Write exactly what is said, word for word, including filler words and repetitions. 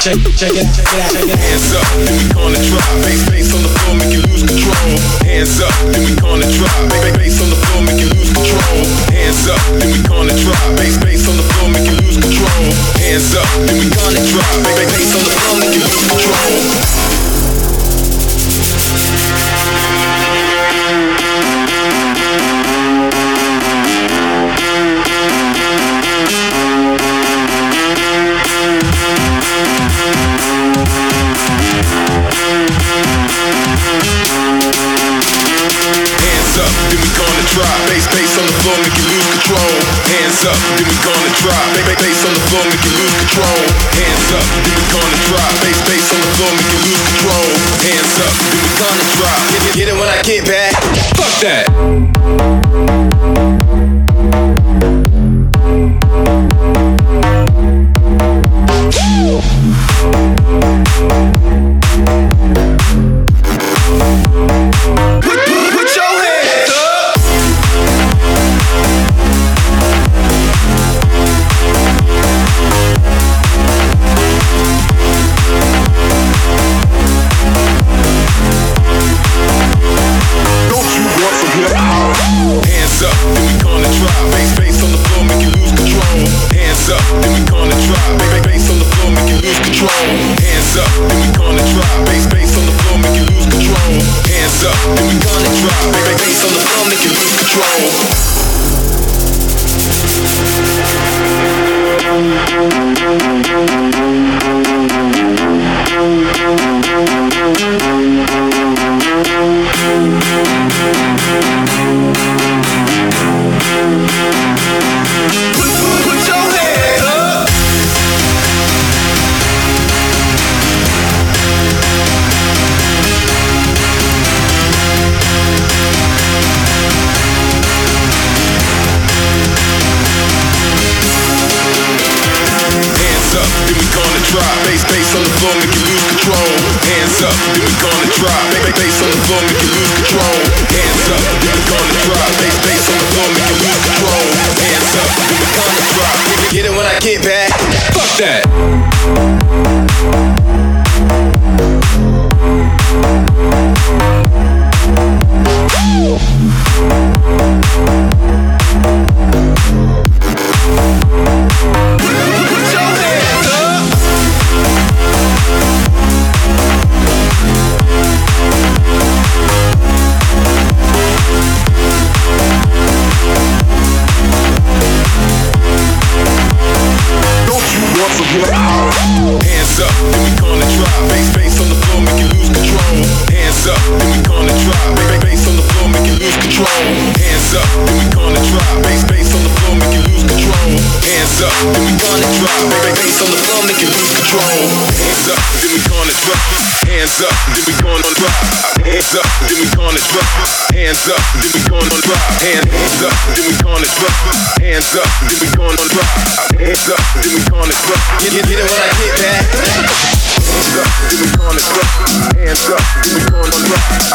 check, check it, check it out, check it out. Hands up, then we gonna drop. Bass, bass on the floor, make you lose control. Hands up, then we gonna drop. Bass, bass on the floor, make you lose control. Hands up, then we gonna drop. Bass, bass on the floor, make you lose control. Hands up, then we gonna drop. Bass, bass on the floor, make you lose control. Drop, bass, bass on the floor, make you lose control. Hands up, then we gonna drop. Bass, bass on the floor, make you lose control. Hands up, then we gonna drop. Bass, bass on the floor, make you lose control. Hands up, then we gonna drop. Get, get, get it when I get back. Fuck that. Get, get, get it when I get back. Hands up, then we gonna drop. Hands up, then we gonna drop.